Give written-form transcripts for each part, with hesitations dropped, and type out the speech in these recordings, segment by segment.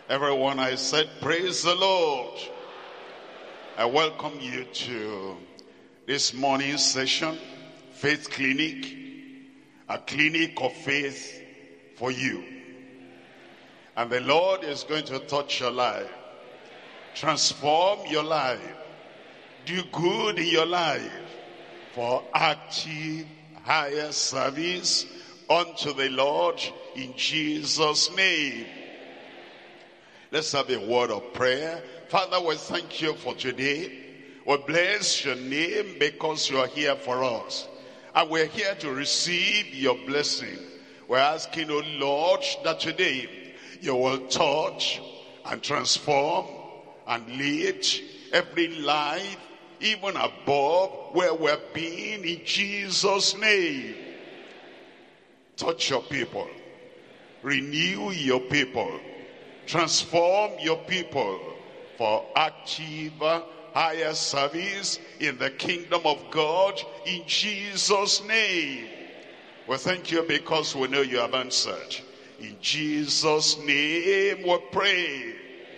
Everyone, I said, praise the Lord. I welcome you to this morning's session, Faith Clinic, a clinic of faith for you. And the Lord is going to touch your life, transform your life, do good in your life for active, higher service unto the Lord in Jesus' name. Let's have a word of prayer. Father, we thank you for today. We bless your name because you are here for us. And we're here to receive your blessing. We're asking, oh Lord, that today you will touch and transform and lead every life, even above where we're being, in Jesus' name. Touch your people. Renew your people. Transform your people for active, higher service in the kingdom of God in Jesus' name. We thank you because we know you have answered. In Jesus' name we pray.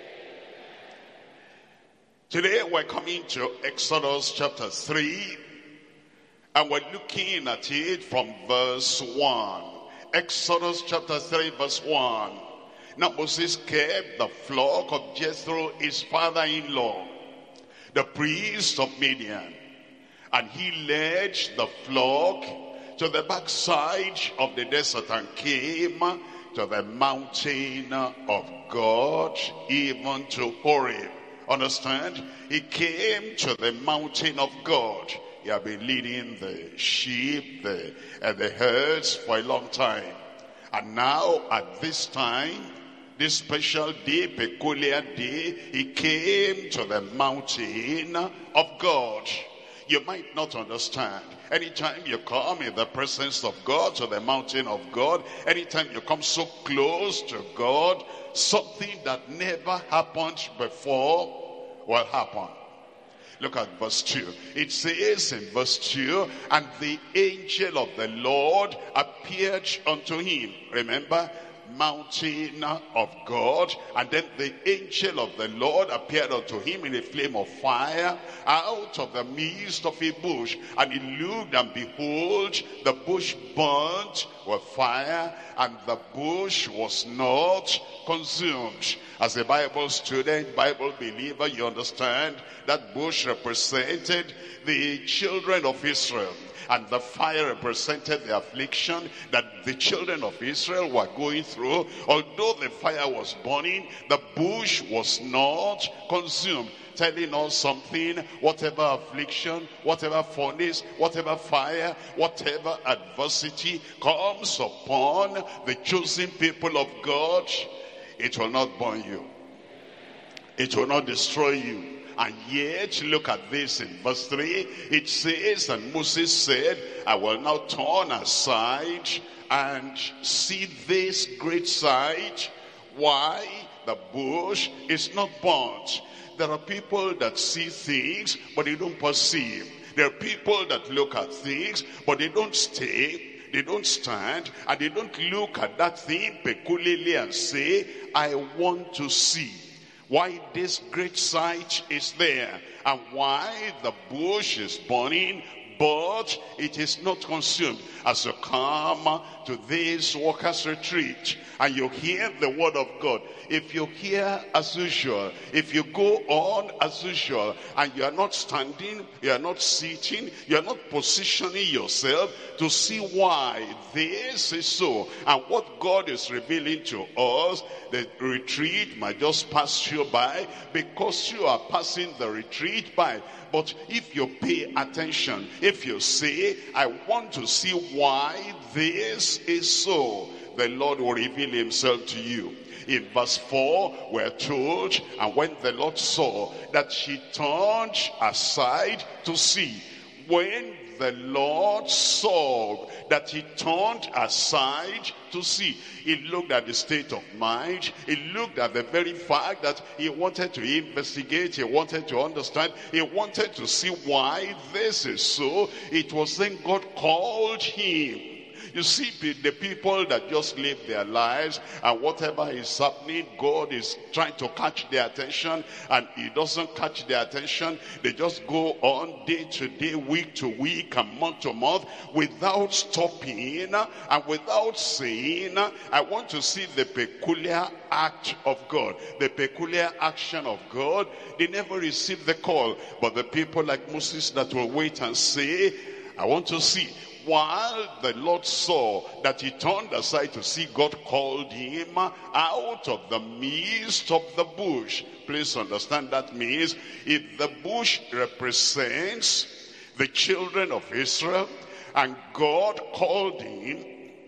Today we're coming to Exodus chapter 3 and we're looking at it from verse 1. Exodus chapter 3 verse 1. Now Moses kept the flock of Jethro, his father-in-law, the priest of Midian. And he led the flock to the backside of the desert and came to the mountain of God, even to Horeb. Understand? He came to the mountain of God. He had been leading the sheep and the herds for a long time. And now at this time, this special day, peculiar day, he came to the mountain of God. You might not understand. Anytime you come in the presence of God, to the mountain of God, anytime you come so close to God, something that never happened before will happen. Look at verse 2. It says in verse 2, and the angel of the Lord appeared unto him. Remember, mountain of God, and then the angel of the Lord appeared unto him in a flame of fire out of the midst of a bush. And he looked, and behold, the bush burnt with fire, and the bush was not consumed. As a Bible student, Bible believer, you understand that bush represented the children of Israel. And the fire represented the affliction that the children of Israel were going through. Although the fire was burning, the bush was not consumed. Telling us something, whatever affliction, whatever furnace, whatever fire, whatever adversity comes upon the chosen people of God, it will not burn you. It will not destroy you. And yet, look at this in verse 3. It says, and Moses said, I will now turn aside and see this great sight, why the bush is not burnt. There are people that see things, but they don't perceive. There are people that look at things, but they don't stay. They don't stand, and they don't look at that thing peculiarly and say, I want to see why this great sight is there, and why the bush is burning, but it is not consumed. As you come to this workers' retreat and you hear the word of God, if you hear as usual, if you go on as usual, and you are not standing, you are not sitting, you are not positioning yourself to see why this is so, and what God is revealing to us, the retreat might just pass you by because you are passing the retreat by. But if you pay attention, if you say, I want to see why this is so, the Lord will reveal himself to you. In verse 4, we're told, and when the Lord saw that she turned aside to see, when the Lord saw that he turned aside to see, he looked at the state of mind, he looked at the very fact that he wanted to investigate, he wanted to understand, he wanted to see why this is so. It was then God called him You see the people that just live their lives, and whatever is happening, God is trying to catch their attention, and he doesn't catch their attention. They just go on day to day, week to week, and month to month, without stopping and without saying, I want to see the peculiar act of God, the peculiar action of God. They never receive the call. But the people like Moses that will wait and say, I want to see. While the Lord saw that he turned aside to see, God called him out of the midst of the bush. Please understand, that means if the bush represents the children of Israel, and God called him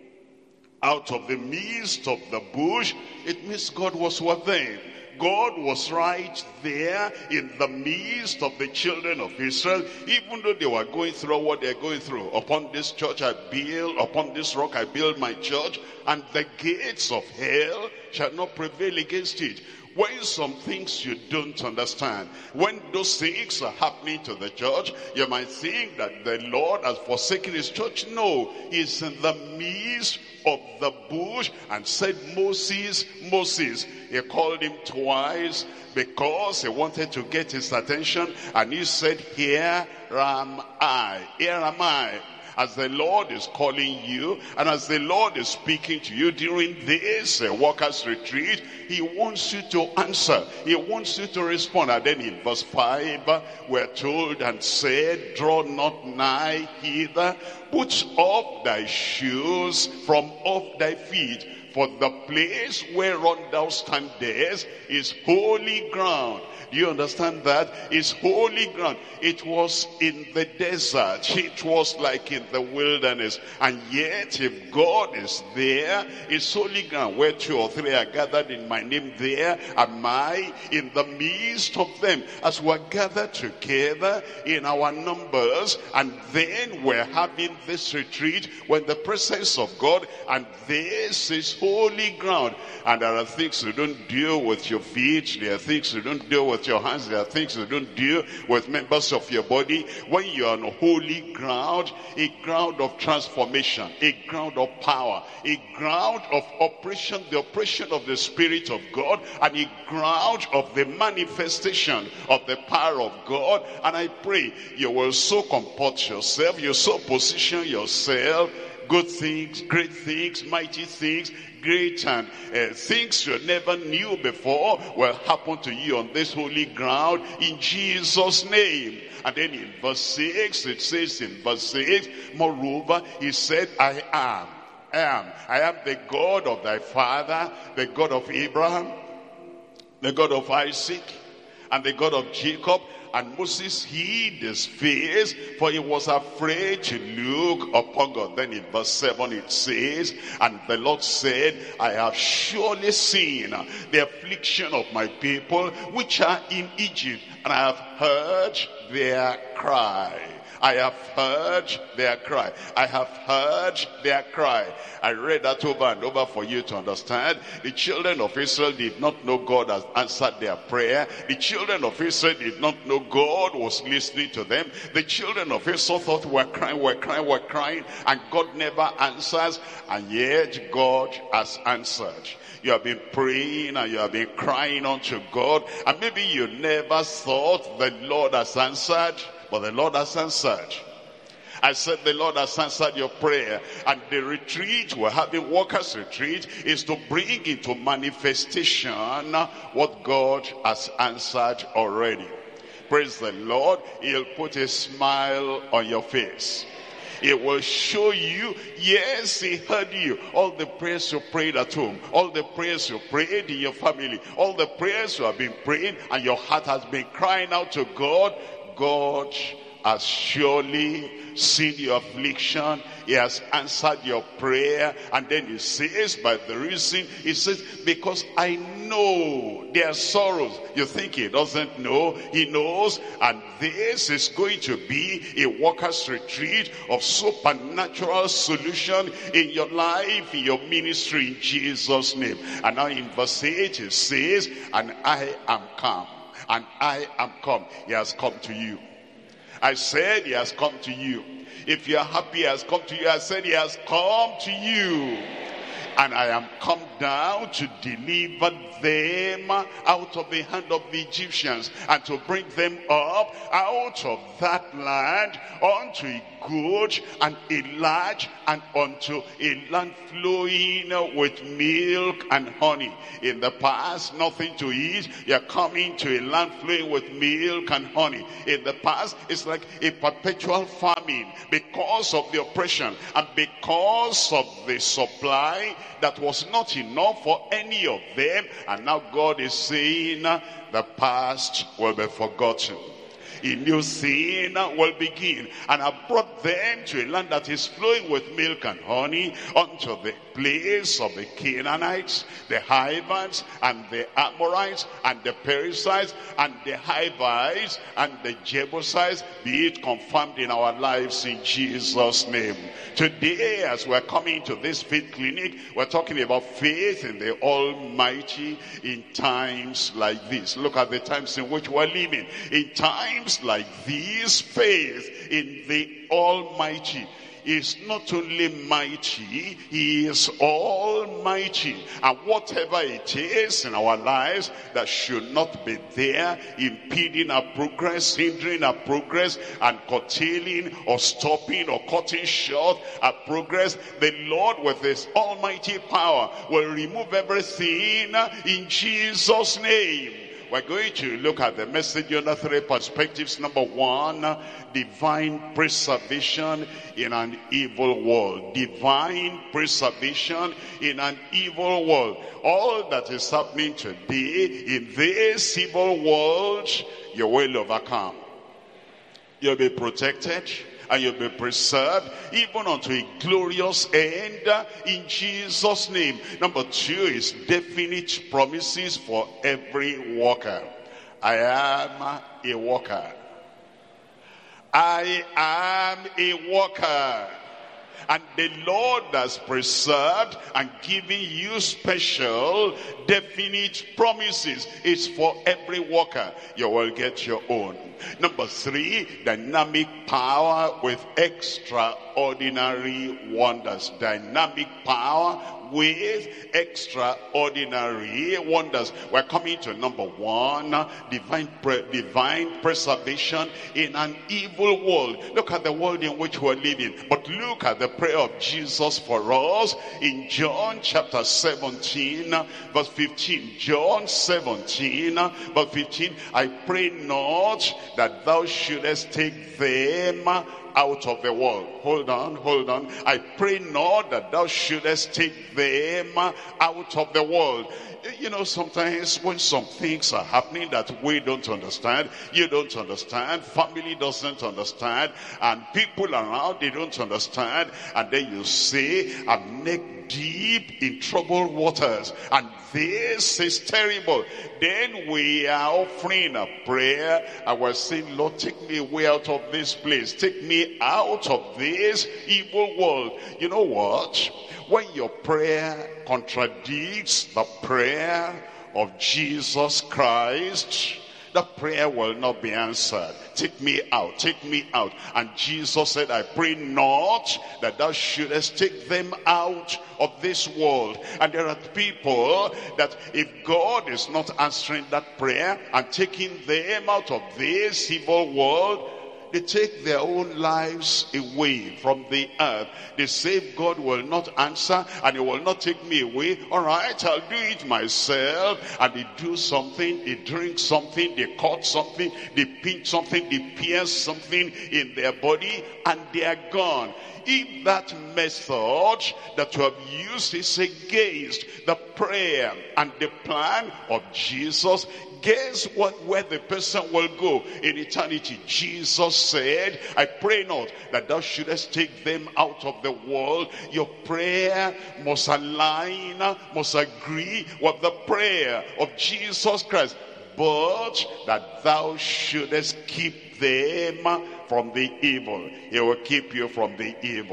out of the midst of the bush, it means God was with them. God was right there in the midst of the children of Israel, even though they were going through what they're going through. Upon this church I build, upon this rock I build my church, and the gates of hell shall not prevail against it. When some things you don't understand, when those things are happening to the church, you might think that the Lord has forsaken his church. No, he's in the midst of the bush and said, Moses, Moses. He called him twice because he wanted to get his attention, and he said, here am I, here am I. As the Lord is calling you, and as the Lord is speaking to you during this workers' retreat, he wants you to answer. He wants you to respond. And then in verse 5, we're told, and said, draw not nigh hither, put off thy shoes from off thy feet, for the place whereon thou standest is holy ground. Do you understand that? It's holy ground. It was in the desert. It was like in the wilderness. And yet, if God is there, it's holy ground. Where 2 or 3 are gathered in my name, there am I in the midst of them. As we're gathered together in our numbers, and then we're having this retreat when the presence of God, and this is holy ground. And there are things you don't do with your feet. There are things you don't do with your hands. There are things you don't do with members of your body. When you are on holy ground, a ground of transformation, a ground of power, a ground of operation, the operation of the Spirit of God, and a ground of the manifestation of the power of God. And I pray you will so comport yourself, you so position yourself. Good things, great things, mighty things, great and things you never knew before will happen to you on this holy ground in Jesus' name. And then in verse 6, it says in verse 6, moreover, he said, I am the God of thy father, the God of Abraham, the God of Isaac, and the God of Jacob. And Moses hid his face, for he was afraid to look upon God. Then in verse 7 it says, and the Lord said, I have surely seen the affliction of my people which are in Egypt, and I have heard their cry. I have heard their cry. I have heard their cry. I read that over and over for you to understand. The children of Israel did not know God has answered their prayer. The children of Israel did not know God was listening to them. The children of Israel thought we're crying, and God never answers. And yet God has answered. You have been praying and you have been crying unto God, and maybe you never thought the Lord has answered. But the Lord has answered. I said the Lord has answered your prayer. And the retreat, we're having workers' retreat, is to bring into manifestation what God has answered already. Praise the Lord. He'll put a smile on your face. It will show you, yes, he heard you. All the prayers you prayed at home, all the prayers you prayed in your family, all the prayers you have been praying, and your heart has been crying out to God. God has surely seen your affliction. He has answered your prayer. And then he says, by the reason, he says, because I know their sorrows. You think he doesn't know? He knows. And this is going to be a workers' retreat of supernatural solution in your life, in your ministry, in Jesus' name. And now in verse 8 it says, and I am come. And I am come. He has come to you. I said he has come to you. If you are happy, he has come to you. I said he has come to you. And I am come down to deliver them out of the hand of the Egyptians, and to bring them up out of that land unto a good and a large, and unto a land flowing with milk and honey. In the past, nothing to eat. You're coming to a land flowing with milk and honey. In the past, it's like a perpetual famine because of the oppression and because of the supply that was not enough for any of them. And now God is saying the past will be forgotten. A new thing will begin. And I brought them to a land that is flowing with milk and honey, unto the place of the Canaanites, the Hivites, and the Amorites, and the Perizzites, and the Hivites, and the Jebusites. Be it confirmed in our lives in Jesus' name. Today, as we're coming to this faith clinic, we're talking about faith in the Almighty in times like this. Look at the times in which we're living. In times like these, faith in the Almighty is not only mighty, he is almighty. And whatever it is in our lives that should not be there, impeding our progress, hindering our progress, and curtailing or stopping or cutting short our progress, the Lord with his almighty power will remove everything in Jesus' name. We're going to look at the message under three perspectives. Number one, divine preservation in an evil world. Divine preservation in an evil world. All that is happening today in this evil world, you will overcome. You'll be protected, and you'll be preserved even unto a glorious end in Jesus' name. Number two is definite promises for every worker. I am a worker. I am a worker. And the Lord has preserved and given you special, definite promises. It's for every worker. You will get your own. Number three, dynamic power with extraordinary wonders. Dynamic power with extraordinary wonders. We're coming to number one, divine preservation in an evil world. Look at the world in which we're living, but look at the prayer of Jesus for us in John chapter 17 verse 15. John 17 verse 15. I pray not that thou shouldest take them out of the world. Hold on. I pray not that thou shouldest take them out of the world. You know, sometimes when some things are happening that we don't understand, you don't understand, family doesn't understand, and people around, they don't understand, and then you say, I'm neck deep in troubled waters, and this is terrible. Then we are offering a prayer, and we're saying, Lord, take me away out of this place. Take me out of this evil world. You know what? When your prayer contradicts the prayer of Jesus Christ, the prayer will not be answered. Take me out, take me out. And Jesus said, I pray not that thou shouldest take them out of this world. And there are people that if God is not answering that prayer and taking them out of this evil world, they take their own lives away from the earth. They say, if God will not answer and he will not take me away, all right, I'll do it myself. And they do something, they drink something, they cut something, they pinch something, they pierce something in their body, and they are gone. If that method that you have used is against the prayer and the plan of Jesus, guess what? Where the person will go in eternity. Jesus said, I pray not that thou shouldest take them out of the world. Your prayer must align, must agree with the prayer of Jesus Christ. But that thou shouldest keep them from the evil. He will keep you from the evil.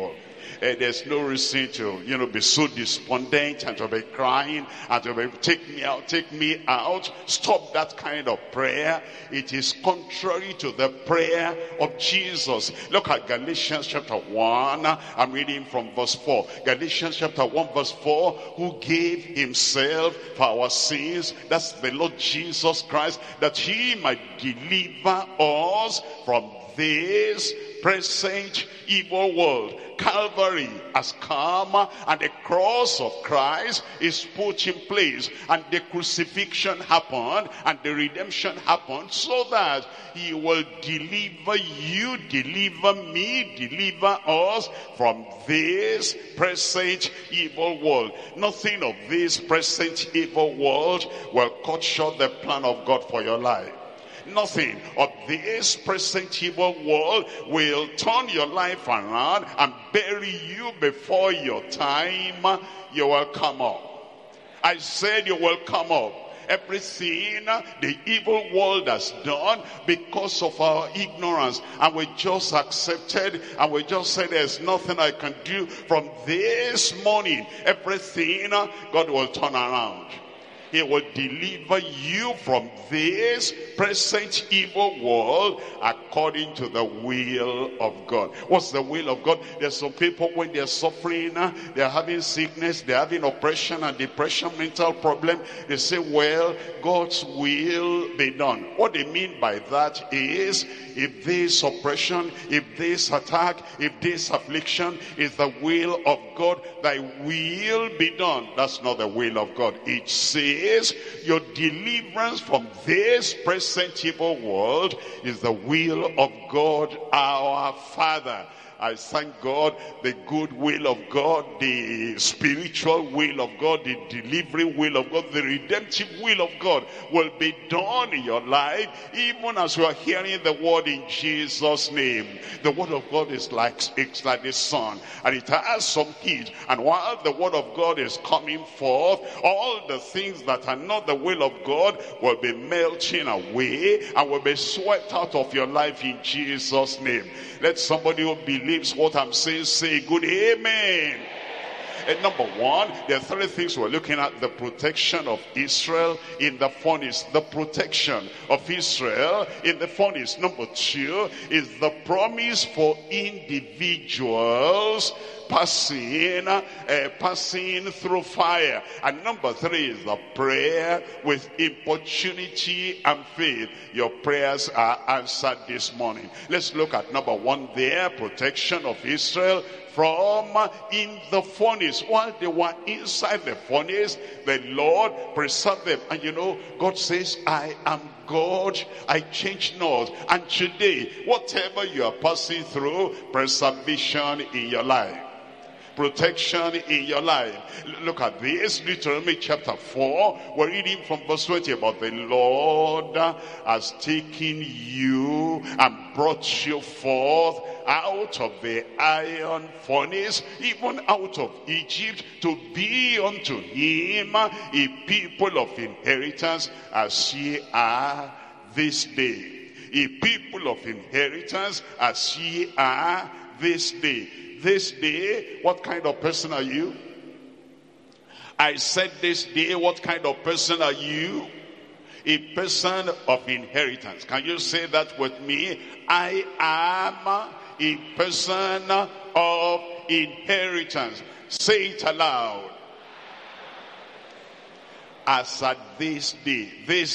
There's no reason to, be so despondent and to be crying and to be, take me out, take me out. Stop that kind of prayer. It is contrary to the prayer of Jesus. Look at Galatians chapter 1. I'm reading from verse 4. Galatians chapter 1 verse 4. Who gave himself for our sins, that's the Lord Jesus Christ, that he might deliver us from this present evil world. Calvary has come, and the cross of Christ is put in place, and the crucifixion happened, and the redemption happened, so that he will deliver you, deliver me, deliver us from this present evil world. Nothing of this present evil world will cut short the plan of God for your life. Nothing of this present evil world will turn your life around and bury you before your time. You will come up. I said you will come up. Everything the evil world has done because of our ignorance, and we just accepted, and we just said there's nothing I can do. From this morning, everything God will turn around. He will deliver you from this present evil world according to the will of God. What's the will of God? There's some people, when they're suffering, they're having sickness, they're having oppression and depression, mental problem, they say, well, God's will be done. What they mean by that is, if this oppression, if this attack, if this affliction is the will of God, thy will be done. That's not the will of God. It says your deliverance from this present evil world is the will of God our Father. I thank God, the good will of God, the spiritual will of God, the delivering will of God, the redemptive will of God will be done in your life, even as you are hearing the word in Jesus' name. The word of God is like the sun, and it has some heat. And while the word of God is coming forth, all the things that are not the will of God will be melting away and will be swept out of your life in Jesus' name. Let somebody who believes what I'm saying say good amen. And number one, there are three things we're looking at. The protection of Israel in the furnace. The protection of Israel in the furnace. Number two is the promise for individuals passing through fire. And number three is the prayer with importunity and faith. Your prayers are answered this morning. Let's look at number one there, protection of Israel from in the furnace. While they were inside the furnace, the Lord preserved them. And God says, I am God, I change not. And today, whatever you are passing through, preservation in your life, protection in your life. Look at this, Deuteronomy chapter 4. We're reading from verse 20 about the Lord has taken you and brought you forth out of the iron furnace, even out of Egypt, to be unto him a people of inheritance, as ye are this day. A people of inheritance, as ye are this day. This day, what kind of person are you? I said this day, what kind of person are you? A person of inheritance. Can you say that with me? I am a person of inheritance. Say it aloud. As at this day,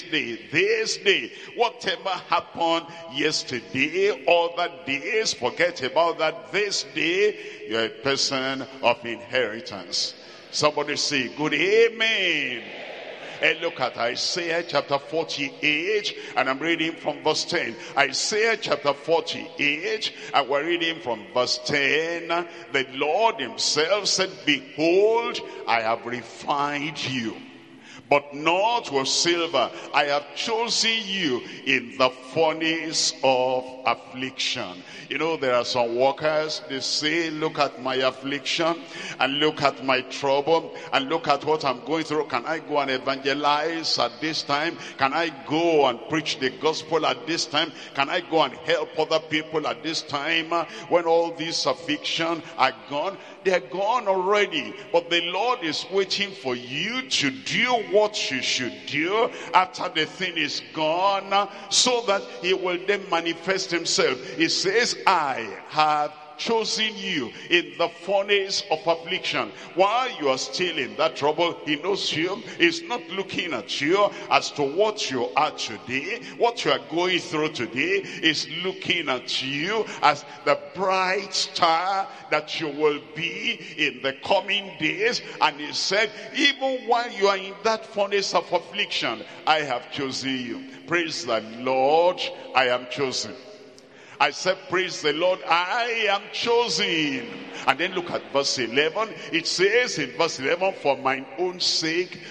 whatever happened yesterday, other days, forget about that. This day, you're a person of inheritance. Somebody say good amen. And look at Isaiah chapter 48, and I'm reading from verse 10. Isaiah chapter 48, and we're reading from verse 10. The Lord himself said, behold, I have refined you. but not with silver. I have chosen you in the furnace of affliction. You know, there are some workers, they say, look at my affliction, and look at my trouble, and look at what I'm going through. Can I go and evangelize at this time? Can I go and preach the gospel at this time? Can I go and help other people at this time? When all these afflictions are gone, they're gone already. But the Lord is waiting for you to do what you should do after the thing is gone, so that he will then manifest himself. He says, I have chosen you in the furnace of affliction. While you are still in that trouble, he knows you. He's not looking at you as to what you are today, what you are going through today. He's looking at you as the bright star that you will be in the coming days. And he said, even while you are in that furnace of affliction, I have chosen you. Praise the Lord, I am chosen. I said, praise the Lord, I am chosen. And then look at verse 11. It says in verse 11, for mine own sake,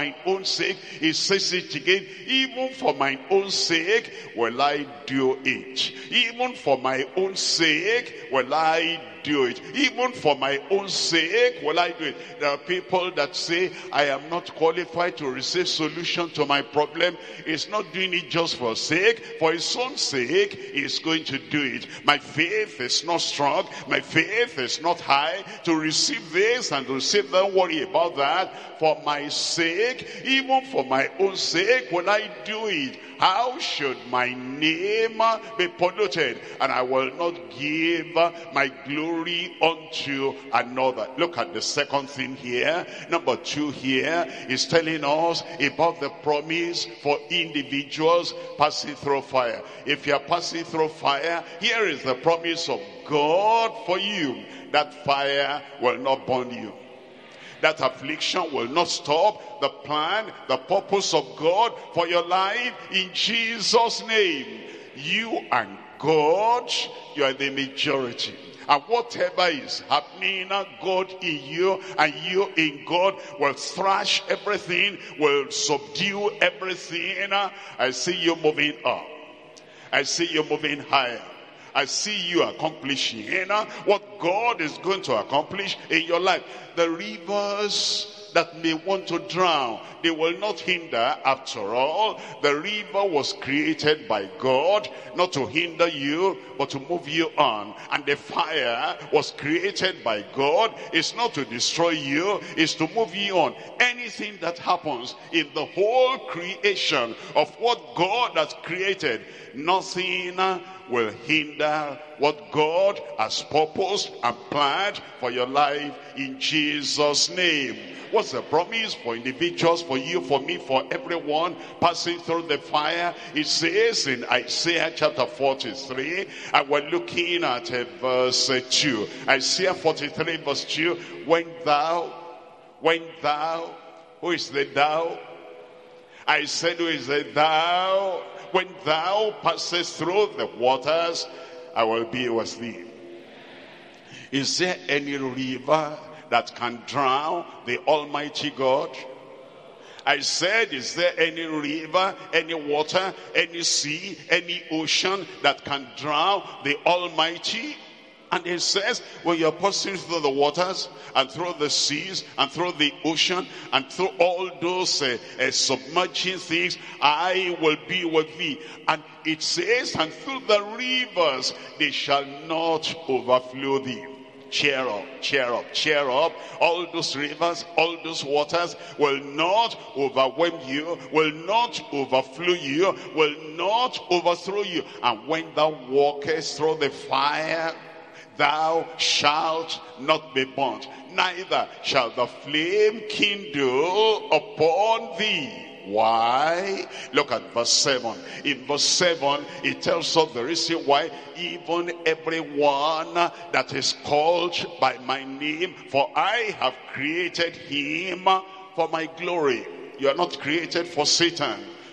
it says it again, even for mine own sake will I do it. Even for my own sake will I do it. Even for my own sake will I do it. There are people that say, I am not qualified to receive solution to my problem. He's not doing it just for sake. For his own sake, he's going to do it. My faith is not strong. My faith is not high to receive this and to receive that. Don't worry about that. For my sake, even for my own sake, will I do it. How should my name be polluted? And I will not give my glory unto another. Look at the second thing here. Number 2 here is telling us about the promise for individuals passing through fire. If you are passing through fire, here is the promise of God for you. That fire will not burn you. That affliction will not stop the plan, the purpose of God for your life in Jesus' name. You and God, you are the majority. And whatever is happening, God in you and you in God will thrash everything, will subdue everything. I see you moving up. I see you moving higher. I see you accomplishing what God is going to accomplish in your life. The rivers that may want to drown, they will not hinder. After all, the river was created by God, not to hinder you, but to move you on. And the fire was created by God. It's not to destroy you, it's to move you on. Anything that happens in the whole creation of what God has created, nothing will hinder what God has purposed and planned for your life in Jesus' name. What's the promise for individuals, for you, for me, for everyone passing through the fire? It says in Isaiah chapter 43, and we're looking at verse 2. Isaiah 43 verse 2, when thou, who is the thou? I said, who is the thou? When thou passest through the waters, I will be with thee. Is there any river that can drown the Almighty God? I said, is there any river, any water, any sea, any ocean that can drown the Almighty? And it says, when you're passing through the waters and through the seas and through the ocean and through all those submerging things, I will be with thee. And it says, and through the rivers, they shall not overflow thee. Cheer up, cheer up, cheer up. All those rivers, all those waters will not overwhelm you, will not overflow you, will not overthrow you. And when thou walkest through the fire, thou shalt not be burnt, neither shall the flame kindle upon thee. Why? Look at verse 7. In verse 7, it tells us the reason why. Even everyone that is called by my name, for I have created him for my glory. You are not created for Satan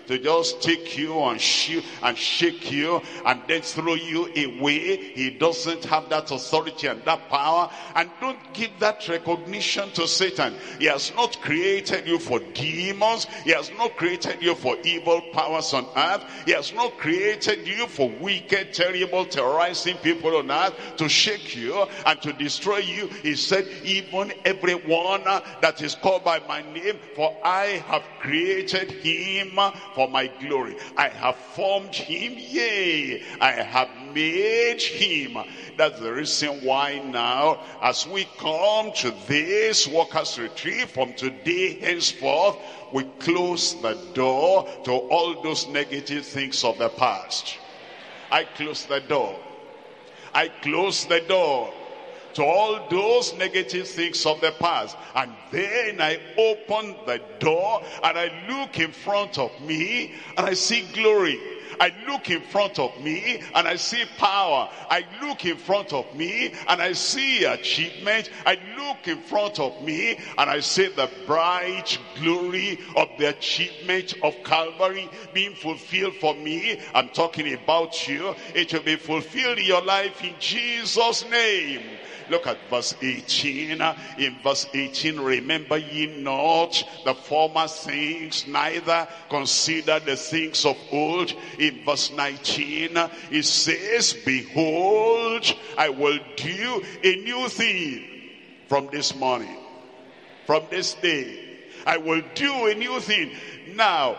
to just take you and shake you and then throw you away. He doesn't have that authority and that power. And don't give that recognition to Satan. He has not created you for demons. He has not created you for evil powers on earth. He has not created you for wicked, terrible, terrorizing people on earth to shake you and to destroy you. He said, even everyone that is called by my name, for I have created him for my glory. I have formed him, yea, I have made him. That's the reason why now, as we come to this workers' retreat from today henceforth, we close the door to all those negative things of the past. I close the door. I close the door to all those negative things of the past. And then I open the door and I look in front of me and I see glory. I look in front of me and I see power. I look in front of me and I see achievement. I look in front of me and I see the bright glory of the achievement of Calvary being fulfilled for me. I'm talking about you. It will be fulfilled in your life in Jesus' name. Look at verse 18. In verse 18, remember ye not the former things, neither consider the things of old. In verse 19, it says, behold, I will do a new thing from this morning, from this day. I will do a new thing. Now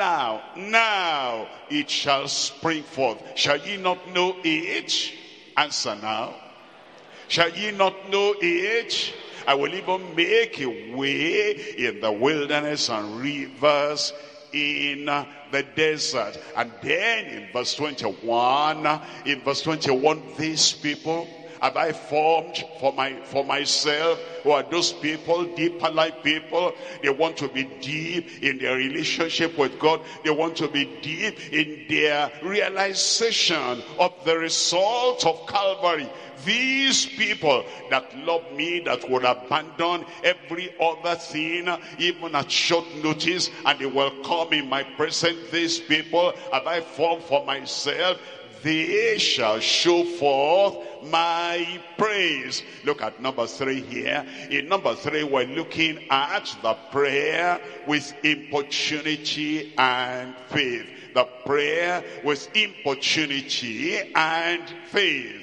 it shall spring forth. Shall ye not know it? Answer now. Shall ye not know it? I will even make a way in the wilderness and rivers in the desert. And then in verse 21, these people have I formed for myself, who are those people, deeper life people. They want to be deep in their relationship with God. They want to be deep in their realization of the result of Calvary. These people that love me, that would abandon every other thing, even at short notice, and they will come in my presence. These people have I formed for myself. They shall show forth my praise. Look at number 3 here. In number 3, we're looking at the prayer with importunity and faith. The prayer with importunity and faith.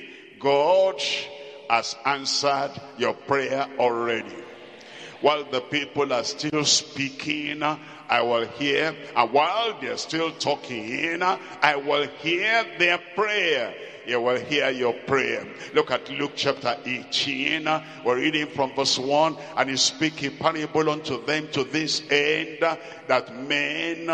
God has answered your prayer already. While the people are still speaking, I will hear. And while they're still talking, I will hear their prayer. You will hear your prayer. Look at Luke chapter 18. We're reading from verse 1. And he spake a parable unto them to this end, that men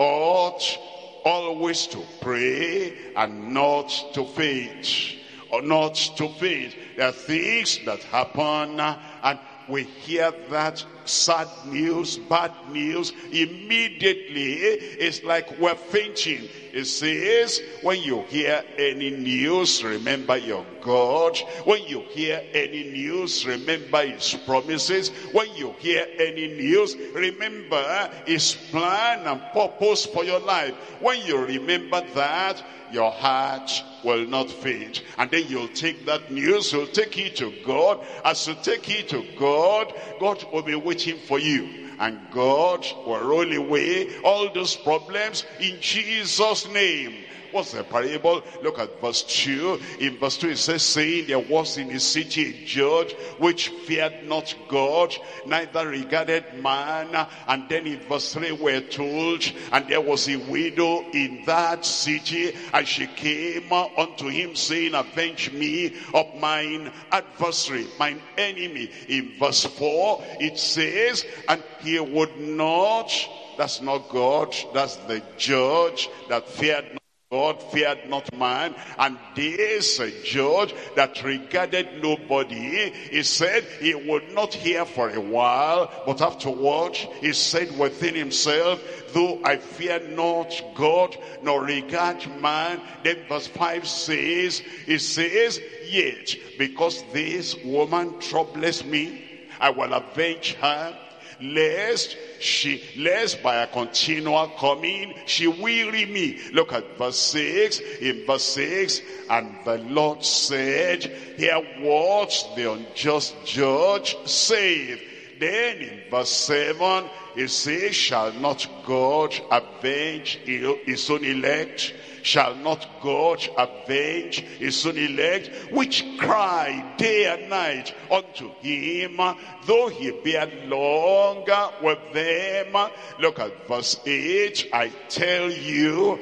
ought always to pray and not to faint. Or not to faint. There are things that happen and we hear that sad news, bad news, immediately it's like we're fainting. It says, when you hear any news, remember your God. When you hear any news, remember his promises. When you hear any news, remember his plan and purpose for your life. When you remember that, your heart will not faint. And then you'll take that news, you'll take it to God. As you take it to God, God will be waiting for you. And God will roll away all those problems in Jesus' name. What's the parable? Look at verse 2. In verse 2 it says, saying, there was in the city a judge which feared not God, neither regarded man. And then in verse 3 we're told, and there was a widow in that city, and she came unto him, saying, avenge me of mine adversary, mine enemy. In verse 4 it says, and he would not. That's not God, that's the judge that feared not God, feared not man. And this judge that regarded nobody, he said he would not hear for a while, but afterward he said within himself, though I fear not God nor regard man. Then verse 5 says, it says, yet because this woman troubles me, I will avenge her. lest by a continual coming she weary me. Look at verse 6. In verse 6, and the Lord said, hear what the unjust judge saith. Then in verse 7, it says, shall not God avenge his own elect? Shall not God avenge his own elect, which cry day and night unto him, though he bear long with them? Look at verse 8. I tell you,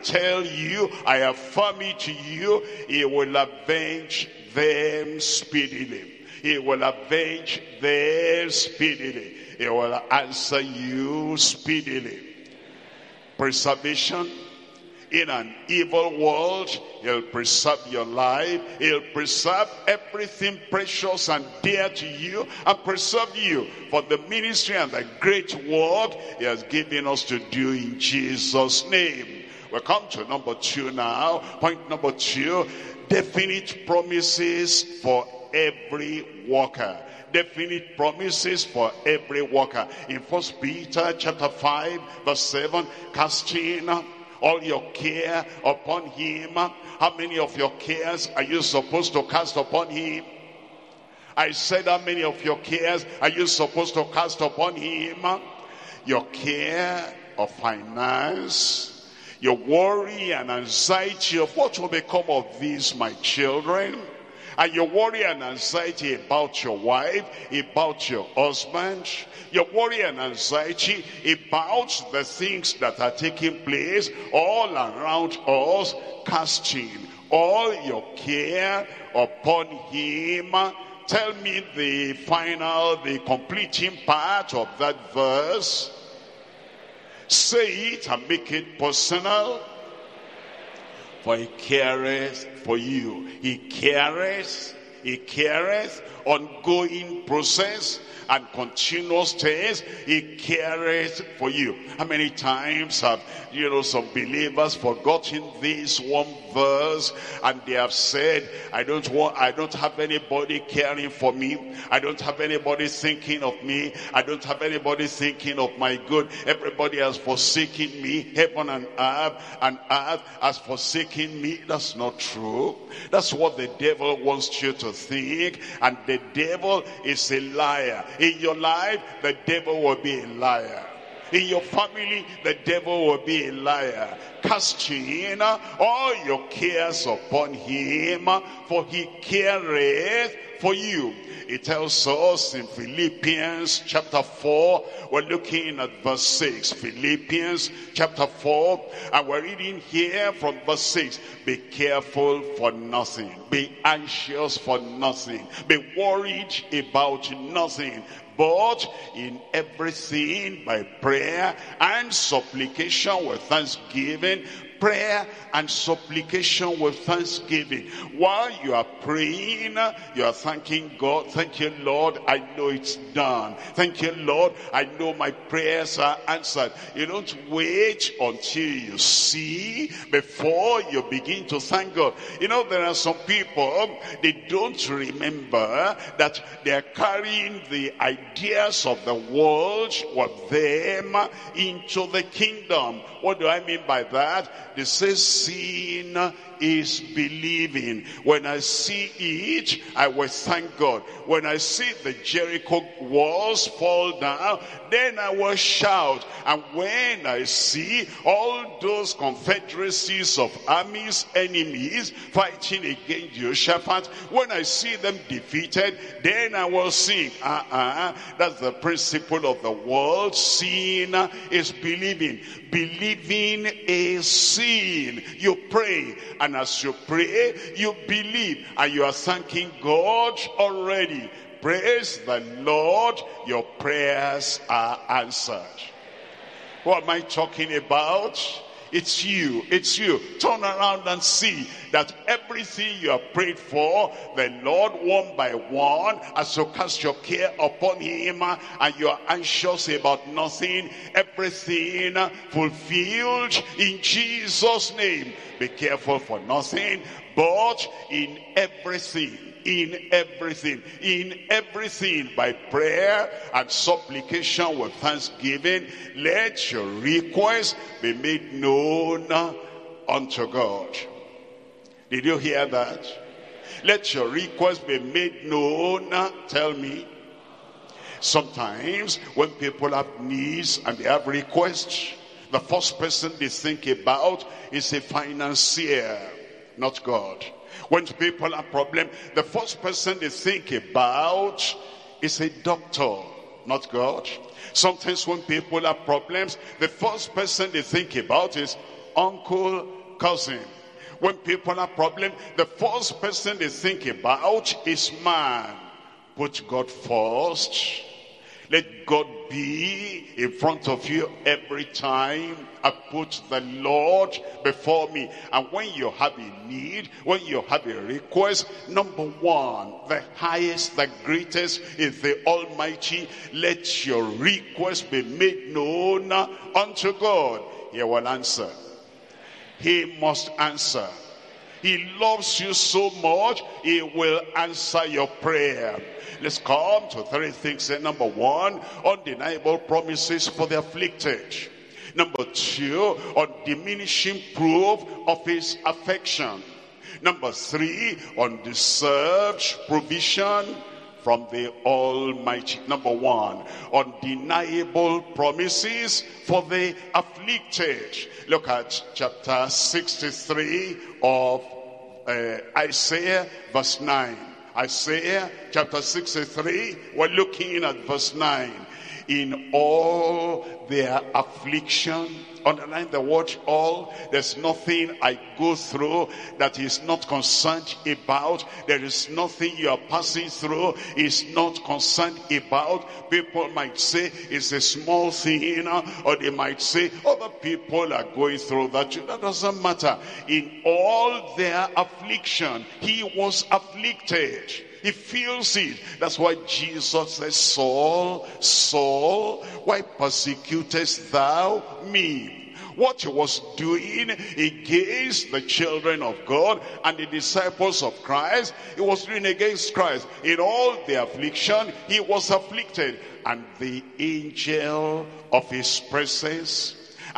I affirm it to you, he will avenge them speedily. He will avenge them speedily. He will answer you speedily. Preservation. In an evil world, he'll preserve your life. He'll preserve everything precious and dear to you, and preserve you for the ministry and the great work he has given us to do in Jesus' name. We'll come to number 2 now. Point number 2, definite promises for every worker. Definite promises for every worker. In 1 Peter chapter 5 verse 7, casting all your care upon him. How many of your cares are you supposed to cast upon him? I said, how many of your cares are you supposed to cast upon him? Your care of finance, your worry and anxiety of what will become of these my children, and your worry and anxiety about your wife, about your husband, your worry and anxiety about the things that are taking place all around us, casting all your care upon him. Tell me the completing part of that verse. Say it and make it personal. For he careth for you. He careth, ongoing process and continuous test. He careth for you. How many times have some believers forgotten this one verse, and they have said, I don't have anybody caring for me. I don't have anybody thinking of me. I don't have anybody thinking of my good. Everybody has forsaken me. Heaven and earth has forsaken me. That's not true. That's what the devil wants you to think, and the devil is a liar. In your life, the devil will be a liar. In your family, the devil will be a liar. Casting all your cares upon him, for he careth for you. It tells us in Philippians chapter 4, we're looking at verse 6. Philippians chapter 4, and we're reading here from verse 6. Be careful for nothing. Be anxious for nothing. Be worried about nothing. But in everything by prayer and supplication with thanksgiving. Prayer and supplication with thanksgiving. While you are praying, you are thanking God. Thank you, Lord, I know it's done. Thank you, Lord, I know my prayers are answered. You don't wait until you see before you begin to thank God. There are some people, they don't remember that they are carrying the ideas of the world with them into the kingdom. What do I mean by that? They say seeing is believing. When I see it, I will thank God. When I see the Jericho walls fall down, then I will shout. And when I see all those confederacies of armies, enemies, fighting against Jehoshaphat, when I see them defeated, then I will sing. That's the principle of the world. Seeing is believing. Believing is seeing. You pray, and as you pray, you believe, and you are thanking God already. Praise the Lord, your prayers are answered. What am I talking about? It's you. Turn around and see that everything you have prayed for, the Lord one by one, as you cast your care upon him and you are anxious about nothing, everything fulfilled in Jesus' name. Be careful for nothing, but in everything in everything by prayer and supplication with thanksgiving, let your requests be made known unto God. Did you hear that? Let your requests be made known. Tell me. Sometimes when people have needs and they have requests, the first person they think about is a financier, not God. When people have problems, the first person they think about is a doctor, not God. Sometimes when people have problems, the first person they think about is uncle, cousin. When people have problems, the first person they think about is man. Put God first. Let God be in front of you every time. I put the Lord before me. And when you have a need, when you have a request, number one, the highest, the greatest is the Almighty. Let your request be made known unto God. He will answer. He must answer. He loves you so much, he will answer your prayer. Let's come to three things. Number one, undeniable promises for the afflicted. Number two, undiminishing proof of his affection. Number three, undeserved provision from the Almighty. Number one, undeniable promises for the afflicted. Look at chapter 63 of Isaiah, verse 9. Isaiah chapter 63, we're looking at verse 9. In all their affliction, underline the word all. There's nothing I go through that is not concerned about. There is nothing you are passing through is not concerned about. People might say it's a small thing, or they might say other people are going through that. That doesn't matter. In all their affliction, he was afflicted. He feels it. That's why Jesus says, Saul, Saul, why persecutest thou me? What he was doing against the children of God and the disciples of Christ, he was doing against Christ. In all the affliction, he was afflicted. And the angel of his presence,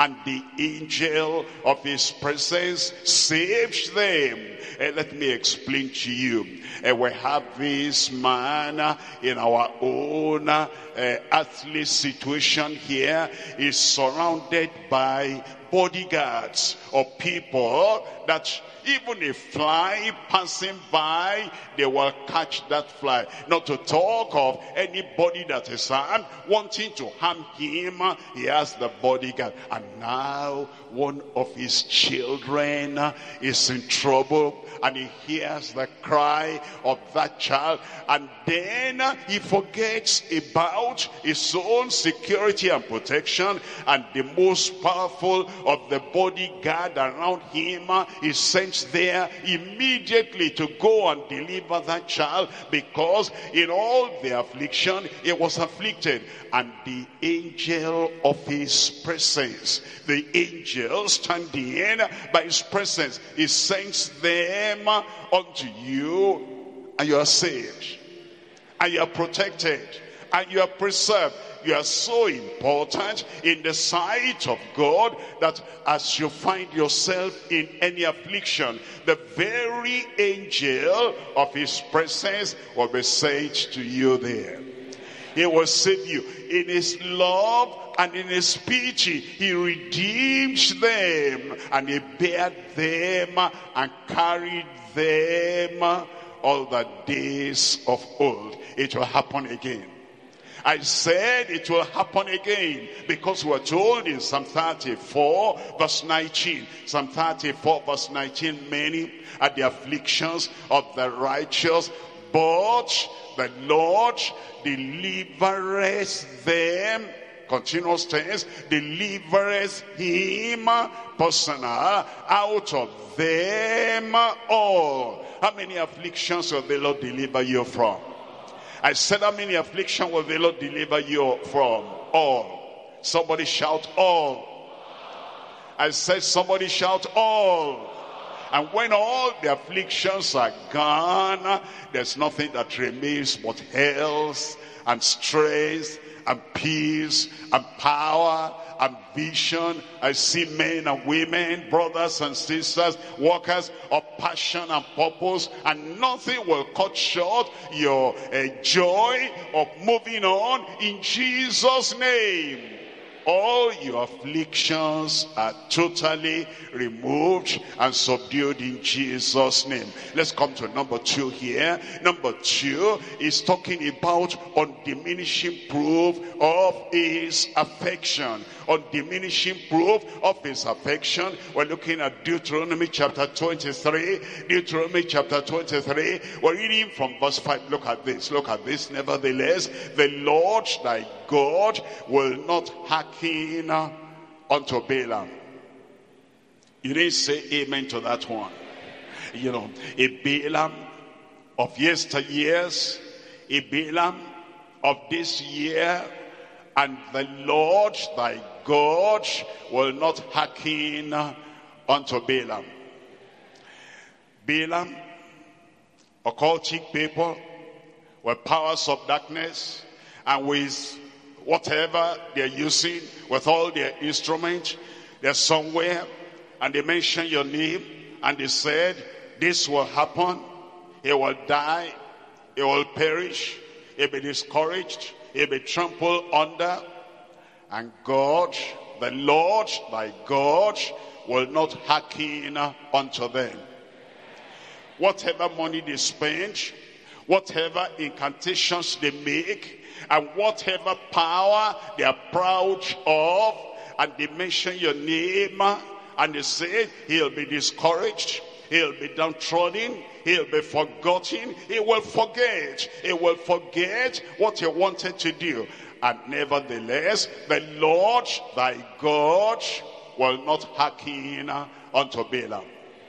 saved them. Let me explain to you. We have this man in our own earthly situation here. Is surrounded by bodyguards or people that even a fly passing by, they will catch that fly. Not to talk of anybody that is harmed, wanting to harm him, he has the bodyguard. And now one of his children is in trouble, and he hears the cry of that child, and then he forgets about his own security and protection, and the most powerful of the bodyguard around him is sent there immediately to go and deliver that child, because in all the affliction he was afflicted. And the angel of his presence, the angel standing by his presence, he sends them unto you, and you are saved, and you are protected, and you are preserved. You are so important in the sight of God that as you find yourself in any affliction, the very angel of his presence will be sent to you there. He will save you. In his love and in his pity, he redeems them, and he bare them and carried them all the days of old. It will happen again. I said it will happen again, because we're told in Psalm 34 verse 19. Psalm 34 verse 19, many are the afflictions of the righteous, but the Lord delivereth them, continuous tense, delivereth him, personal, out of them all. How many afflictions will the Lord deliver you from? I said, how many affliction will the Lord deliver you from? All. Somebody shout all. I said, somebody shout all. And when all the afflictions are gone, there's nothing that remains but health and strength and peace and power and vision. I see men and women, brothers and sisters, workers of passion and purpose, and nothing will cut short your joy of moving on in Jesus' name. All your afflictions are totally removed and subdued in Jesus' name. Let's come to number 2 here. Number 2 is talking about undiminishing proof of his affection. Undiminishing proof of his affection. We're looking at Deuteronomy chapter 23. Deuteronomy chapter 23. We're reading from verse 5. Look at this. Look at this. Nevertheless, the Lord thy God will not hearken unto Balaam. You didn't say amen to that one. You know, a Balaam of yesteryears, a Balaam of this year, and the Lord thy God will not hearken unto Balaam. Balaam, occultic people, with powers of darkness, and with whatever they're using, with all their instruments, they're somewhere, and they mention your name, and they said, this will happen, he will die, he will perish, he'll be discouraged, he'll be trampled under, and God, the Lord thy God, will not hearken unto them. Whatever money they spend, whatever incantations they make, and whatever power they are proud of, and they mention your name, and they say he'll be discouraged, he'll be downtrodden, he'll be forgotten, he will forget what he wanted to do. And nevertheless, the Lord thy God will not hearken unto Balaam.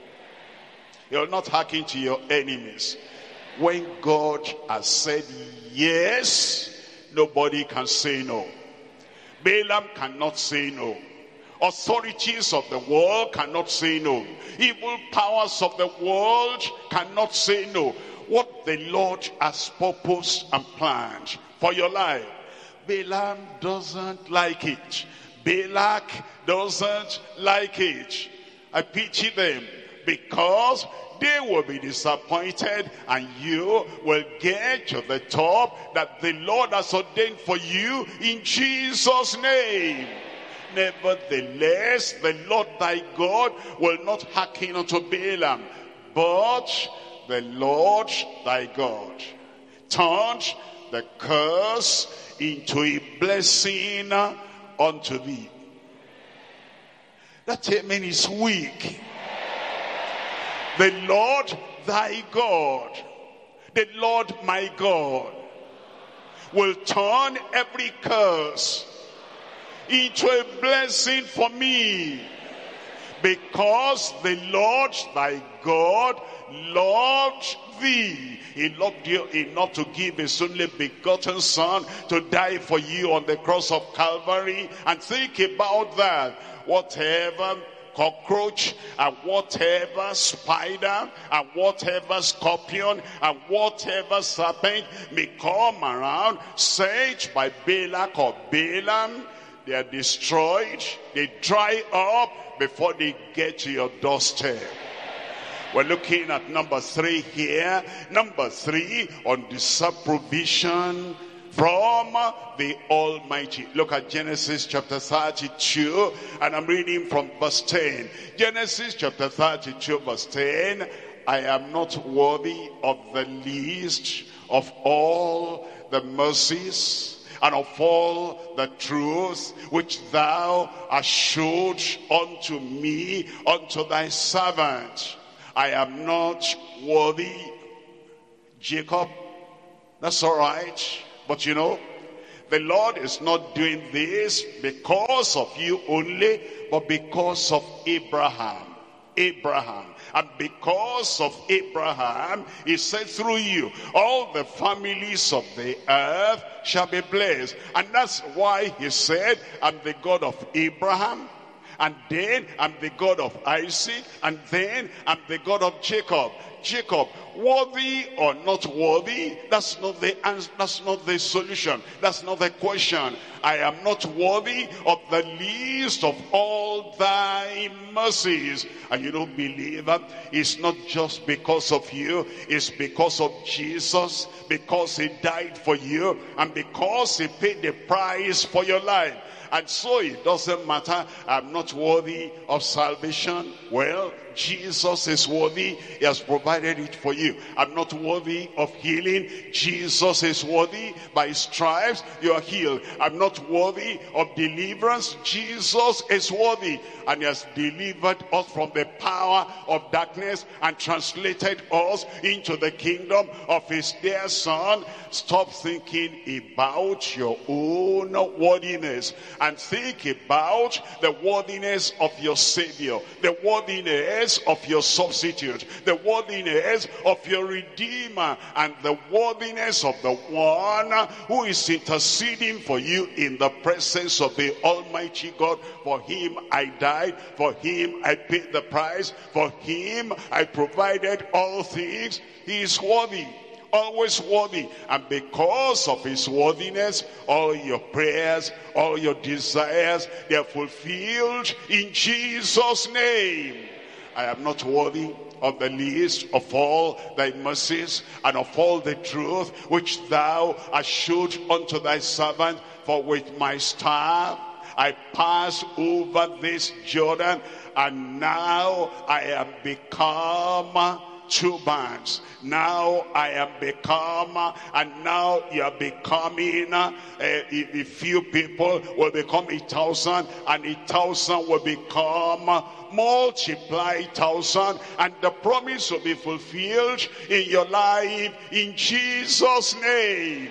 He will not hearken to your enemies. When God has said yes, nobody can say no. Balaam cannot say no. Authorities of the world cannot say no. Evil powers of the world cannot say no. What the Lord has purposed and planned for your life, Balaam doesn't like it. Balak doesn't like it. I pity them, because they will be disappointed, and you will get to the top that the Lord has ordained for you in Jesus' name. Nevertheless, the Lord thy God will not hearken unto Balaam, but the Lord thy God turned the curse into a blessing unto thee. That amen is weak. The Lord thy God, the Lord my God, will turn every curse into a blessing for me, because the Lord thy God loved thee. He loved you enough to give his only begotten son to die for you on the cross of Calvary. And think about that. Whatever cockroach, and whatever spider, and whatever scorpion, and whatever serpent may come around, sent by Balak or Balaam, they are destroyed, they dry up before they get to your doorstep. We're looking at number 3 here. Number 3, undeserved provision from the Almighty. Look at Genesis chapter 32, and I'm reading from verse 10. Genesis chapter 32 verse 10. I am not worthy of the least of all the mercies and of all the truth which thou hast showed unto me, unto thy servant. I am not worthy. Jacob, that's all right. But you know, the Lord is not doing this because of you only, but because of Abraham. And because of Abraham, he said, through you, all the families of the earth shall be blessed. And that's why he said, I'm the God of Abraham, And then I'm the God of Isaac, and then I'm the God of Jacob. Jacob, worthy or not worthy, that's not the answer, that's not the solution, that's not the question. I am not worthy of the least of all thy mercies. And you don't believe that? It's not just because of you, it's because of Jesus, because he died for you, and because he paid the price for your life. And so it doesn't matter, I'm not worthy of salvation. Well, Jesus is worthy. He has provided it for you. I'm not worthy of healing. Jesus is worthy. By his stripes you are healed. I'm not worthy of deliverance. Jesus is worthy. And he has delivered us from the power of darkness and translated us into the kingdom of his dear son. Stop thinking about your own worthiness and think about the worthiness of your Savior, the worthiness of your substitute, the worthiness of your Redeemer, and the worthiness of the one who is interceding for you in the presence of the Almighty God. For him I died, for him I paid the price, for him I provided all things. He is worthy, always worthy. And because of his worthiness, all your prayers, all your desires, they are fulfilled in Jesus' name. I am not worthy of the least of all thy mercies and of all the truth which thou hast showed unto thy servant. For with my staff I pass over this Jordan, and now I am become two bands. Now I am become, and now you are becoming, a few people will become 1,000, and 1,000 will become multiply 1,000, and the promise will be fulfilled in your life in Jesus' name.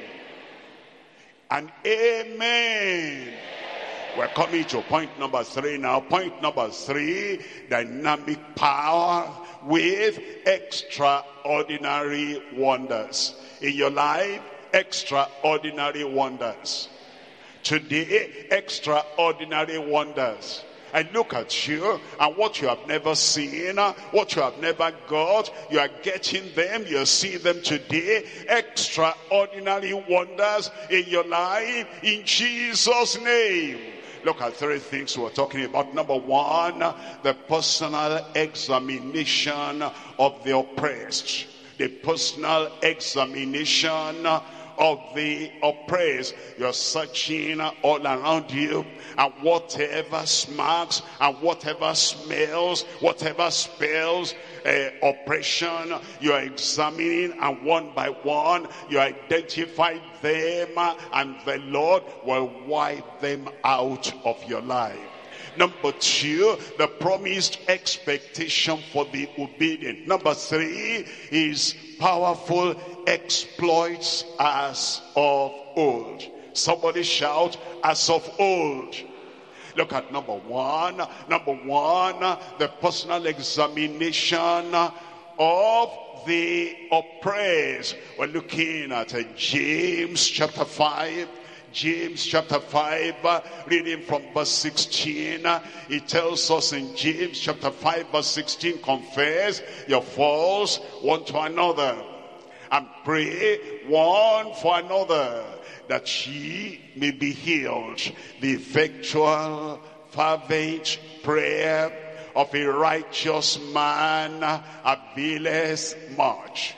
And amen. We're coming to point number 3 now. Point number 3, dynamic power with extraordinary wonders. In your life, extraordinary wonders. Today, extraordinary wonders. I look at you, and what you have never seen, what you have never got, you are getting them, you see them today. Extraordinary wonders in your life, in Jesus' name. Look at 3 things we're talking about. Number 1, the personal examination of the oppressed. The personal examination of the oppressed. You're searching all around you, and whatever smacks and whatever smells, whatever spells oppression, you are examining, and one by one you identify them, and the Lord will wipe them out of your life. Number 2, the promised expectation for the obedient. Number 3 is powerful exploits as of old. Somebody shout, as of old. Look at number 1. Number 1, the personal examination of the oppressed. We're looking at James chapter 5. James chapter 5, reading from verse 16. It tells us in James chapter 5 verse 16, confess your faults one to another, and pray one for another, that ye may be healed. The effectual fervent prayer of a righteous man availeth much.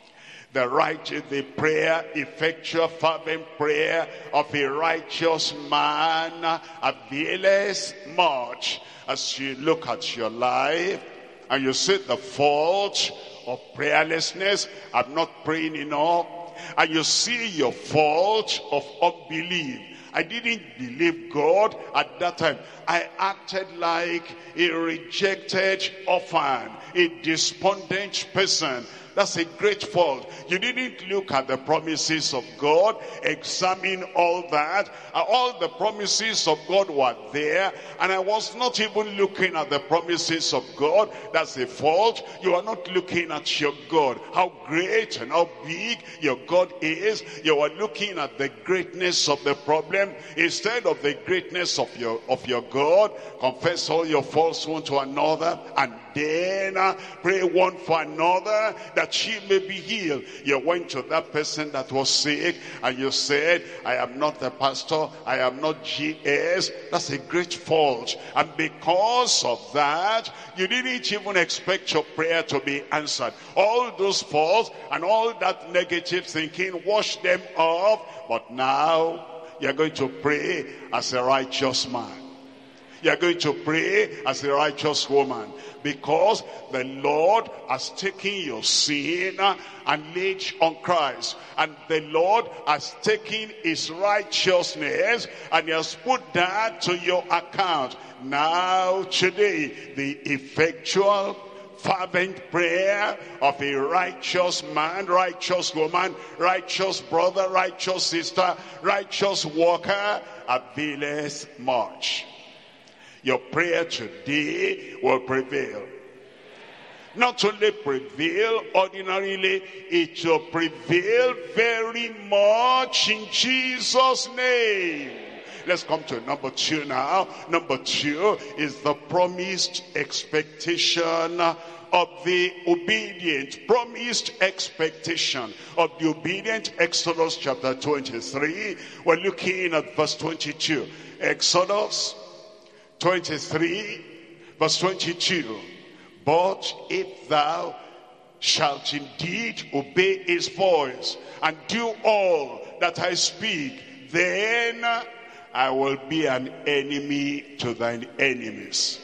The prayer, effectual fervent prayer of a righteous man availeth much. As you look at your life and you see the fault of prayerlessness, I'm not praying enough, and you see your fault of unbelief, I didn't believe God at that time. I acted like a rejected orphan, a despondent person. That's a great fault. You didn't look at the promises of God, examine all that. All the promises of God were there, and I was not even looking at the promises of God. That's a fault. You are not looking at your God, how great and how big your God is. You are looking at the greatness of the problem instead of the greatness of your God. Confess all your faults one to another, and then pray one for another that she may be healed. You went to that person that was sick and you said, I am not the pastor, I am not GS. That's a great fault. And because of that, you didn't even expect your prayer to be answered. All those faults and all that negative thinking, wash them off. But now you're going to pray as a righteous man. You're going to pray as a righteous woman, because the Lord has taken your sin and laid on Christ. And the Lord has taken his righteousness and he has put that to your account. Now today, the effectual fervent prayer of a righteous man, righteous woman, righteous brother, righteous sister, righteous worker availeth much. Your prayer today will prevail. Not only prevail ordinarily, it will prevail very much in Jesus' name. Let's come to number 2 now. Number 2 is the promised expectation of the obedient. Promised expectation of the obedient. Exodus chapter 23. We're looking at verse 22. Exodus 23 verse 22. But if thou shalt indeed obey his voice and do all that I speak, then I will be an enemy to thine enemies.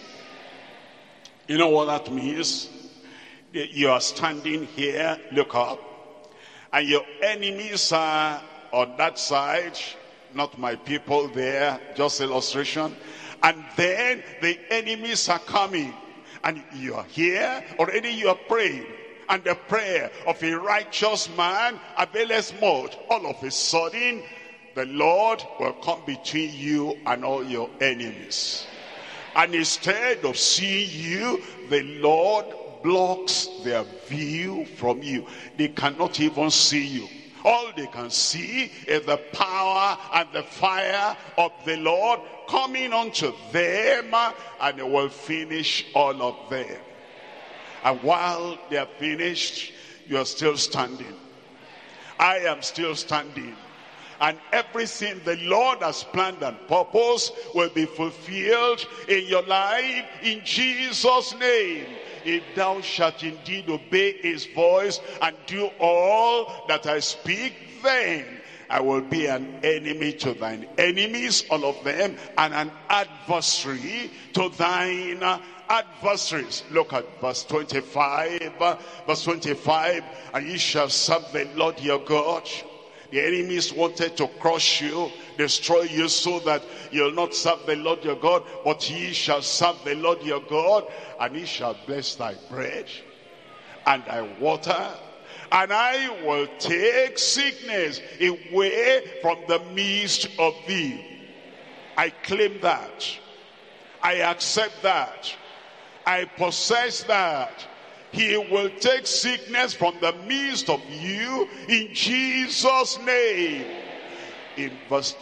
You know what that means? You are standing here, look up, and your enemies are on that side, not my people there, just illustration. And then the enemies are coming, and you are here, already you are praying, and the prayer of a righteous man availeth much. All of a sudden, the Lord will come between you and all your enemies. And instead of seeing you, the Lord blocks their view from you. They cannot even see you. All they can see is the power and the fire of the Lord coming unto them, and it will finish all of them. And while they are finished, you are still standing. I am still standing. And everything the Lord has planned and purposed will be fulfilled in your life in Jesus' name. If thou shalt indeed obey his voice and do all that I speak, then I will be an enemy to thine enemies, all of them, and an adversary to thine adversaries. Look at verse 25. Verse 25, and ye shall serve the Lord your God. The enemies wanted to crush you, destroy you, so that you'll not serve the Lord your God. But ye shall serve the Lord your God, and he shall bless thy bread and thy water. And I will take sickness away from the midst of thee. I claim that. I accept that. I possess that. He will take sickness from the midst of you in Jesus' name. In verse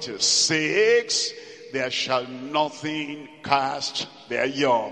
26, there shall nothing cast their young.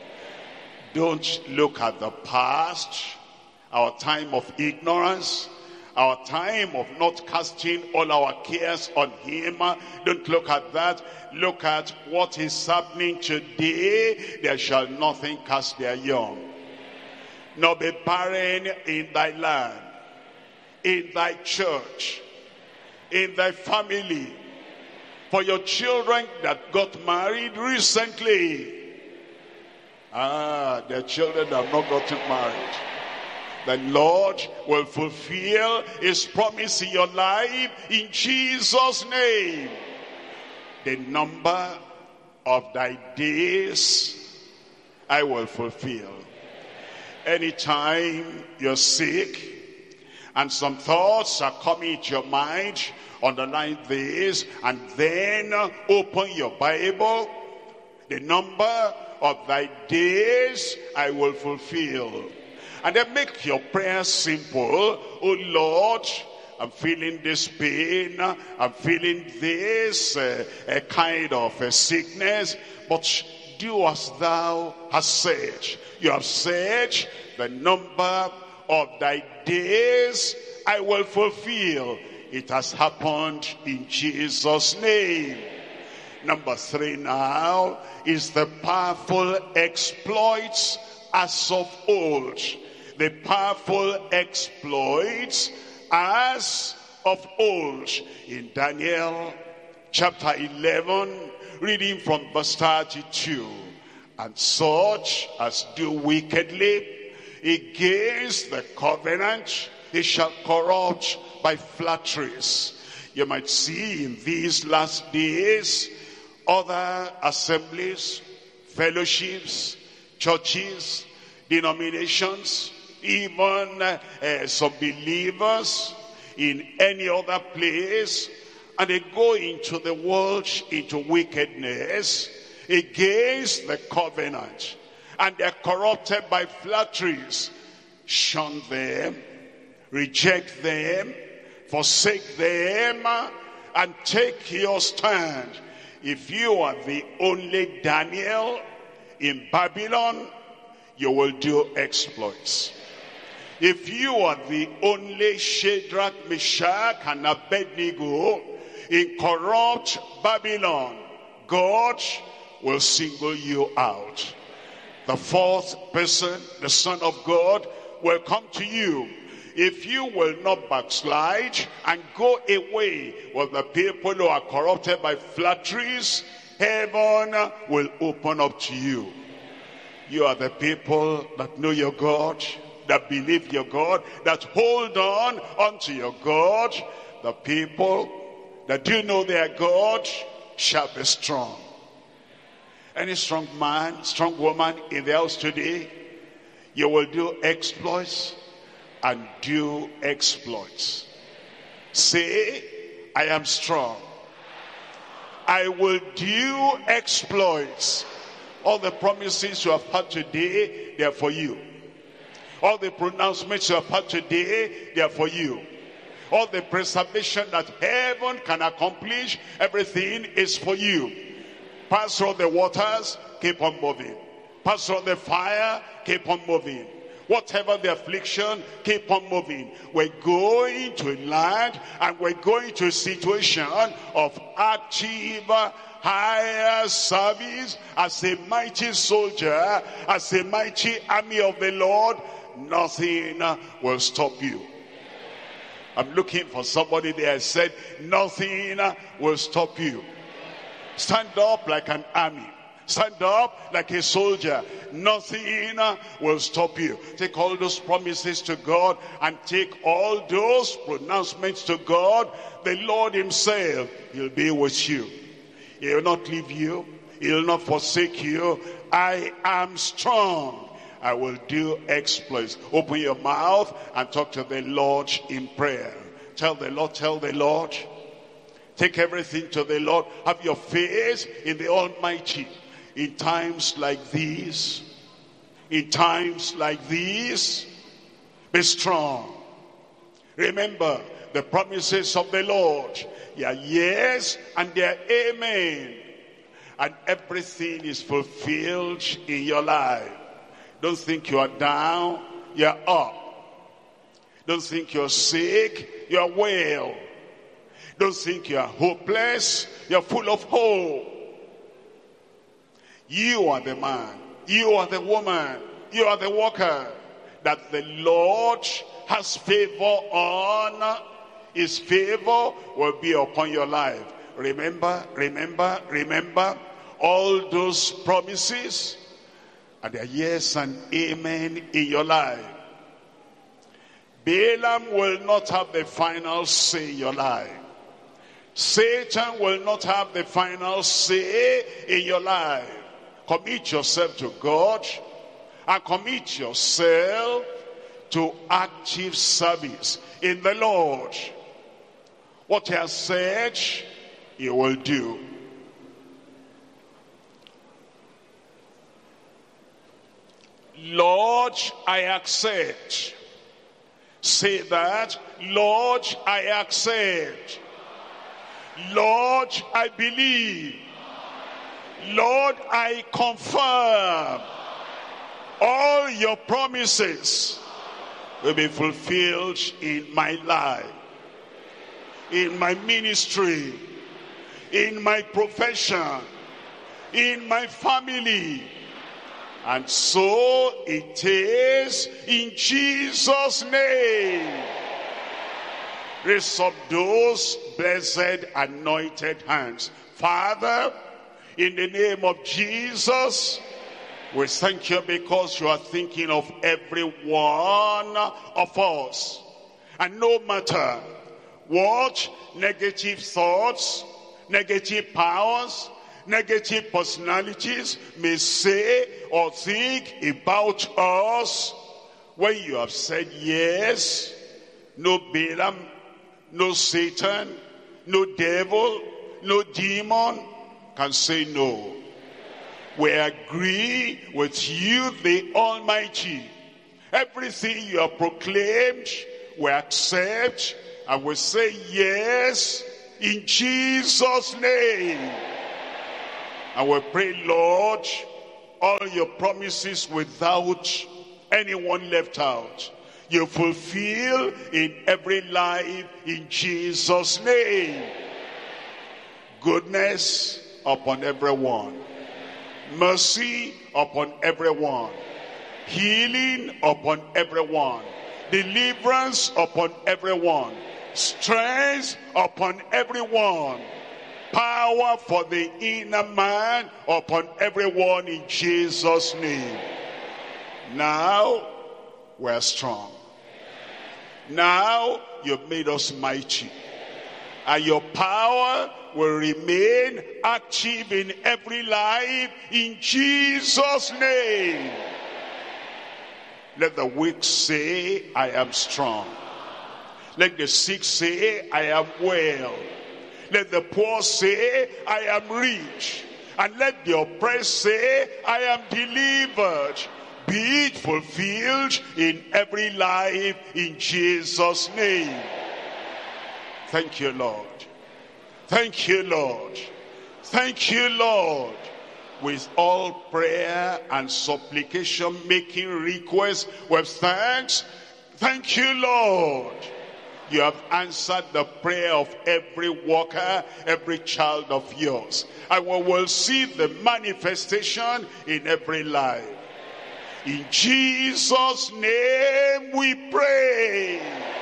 Don't look at the past, our time of ignorance, our time of not casting all our cares on him. Don't look at that. Look at what is happening today. There shall nothing cast their young, nor be barren in thy land, in thy church, in thy family. For your children that got married recently, their children have not gotten married. The Lord will fulfill his promise in your life in Jesus' name. The number of thy days I will fulfill. Anytime you're sick and some thoughts are coming into your mind, underline this, and then open your Bible. The number of thy days I will fulfill. And then make your prayer simple. Oh Lord, I'm feeling this pain, I'm feeling this a kind of sickness, but do as thou hast said. You have said, the number of thy days I will fulfill. It has happened in Jesus' name. Number 3 now is the powerful exploits as of old. The powerful exploits as of old. In Daniel chapter 11, reading from verse 32. And such as do wickedly against the covenant, they shall corrupt by flatteries. You might see in these last days other assemblies, fellowships, churches, denominations, even some believers in any other place, and they go into the world, into wickedness against the covenant, and they're corrupted by flatteries. Shun them, reject them, forsake them, and take your stand. If you are the only Daniel in Babylon, you will do exploits. If you are the only Shadrach, Meshach, and Abednego in corrupt Babylon, God will single you out. The 4th person, the Son of God, will come to you. If you will not backslide and go away with the people who are corrupted by flatteries, heaven will open up to you. You are the people that know your God, that believe your God, that hold on unto your God. The people that do know their God shall be strong. Any strong man, strong woman in the house today, you will do exploits and do exploits. Say, I am strong. I will do exploits. All the promises you have had today, they are for you. All the pronouncements you have had today, they are for you. All the preservation that heaven can accomplish, everything is for you. Pass through the waters, keep on moving. Pass through the fire, keep on moving. Whatever the affliction, keep on moving. We're going to a land, and we're going to a situation of active higher service as a mighty soldier, as a mighty army of the Lord. Nothing will stop you. I'm looking for somebody there. Said, nothing will stop you. Stand up like an army. Stand up like a soldier. Nothing will stop you. Take all those promises to God, and take all those pronouncements to God. The Lord himself, he'll be with you. He will not leave you. He will not forsake you. I am strong. I will do exploits. Open your mouth and talk to the Lord in prayer. Tell the Lord, tell the Lord. Take everything to the Lord. Have your faith in the Almighty. In times like these, be strong. Remember the promises of the Lord. They are yes and they are amen. And everything is fulfilled in your life. Don't think you are down, you're up. Don't think you're sick, you're well. Don't think you're hopeless, you're full of hope. You are the man, you are the woman, you are the worker that the Lord has favor on. His favor will be upon your life. Remember all those promises, and they're yes and amen in your life. Balaam will not have the final say in your life. Satan will not have the final say in your life. Commit yourself to God and commit yourself to active service in the Lord. What he has said, he will do. Lord, I accept. Say that. Lord, I accept. Lord, I believe. Lord, I confirm. All your promises will be fulfilled in my life, in my ministry, in my profession, in my family. And so it is in Jesus' name. Raise up those blessed anointed hands. Father, in the name of Jesus, we thank you because you are thinking of every one of us. And no matter what negative thoughts, negative powers, negative personalities may say or think about us, when you have said yes, no Balaam, no Satan, no devil, no demon can say no. We agree with you, the Almighty. Everything you have proclaimed, we accept and we say yes in Jesus' name. And we pray, Lord, all your promises without anyone left out, you fulfill in every life in Jesus' name. Goodness upon everyone. Mercy upon everyone. Healing upon everyone. Deliverance upon everyone. Strength upon everyone. Power for the inner man upon everyone in Jesus' name. Now we're strong. Now you've made us mighty. And your power will remain active in every life in Jesus' name. Let the weak say, I am strong. Let the sick say, I am well. Let the poor say, I am rich. And let the oppressed say, I am delivered. Be it fulfilled in every life in Jesus' name. Thank you, Lord. Thank you, Lord. Thank you, Lord. With all prayer and supplication, making requests with thanks. Thank you, Lord. You have answered the prayer of every worker, every child of yours. And we will see the manifestation in every life. In Jesus' name we pray.